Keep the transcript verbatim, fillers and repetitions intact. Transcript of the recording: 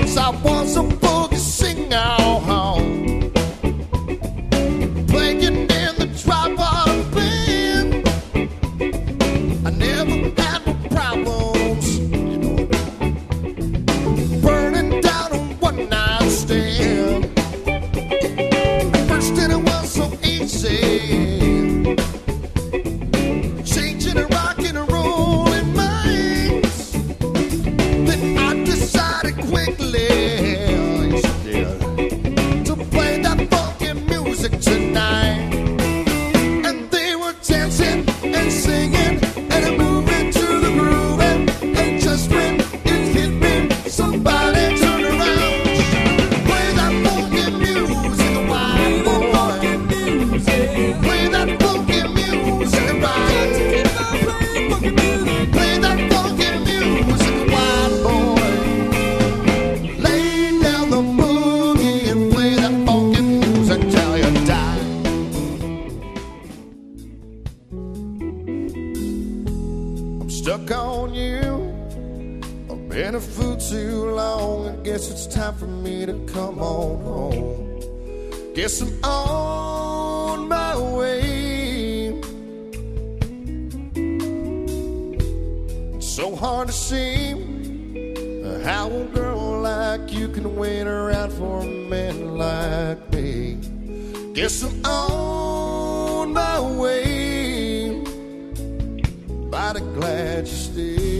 I was a boogie singer, playing in the tripod band. I never had no problems, you know, burning down on one night stand. At first it was so easy, changing and rocking and rolling minds. Then I decided quickly to play that funky music tonight. And they were dancing and singing and moving to the groove. And, and just when it hit me, somebody turned around. Play that funky music, white boy. Play that funky music, right. Play that funky music, white boy. Lay down the boogie and play that funky music till you die. I'm stuck on you. I've been a fool too long. I guess it's time for me to come on home. Guess I'm on my way. It's so hard to see how a girl like you can wait around for a man like me. Guess I'm on my way. Mighty glad you stayed.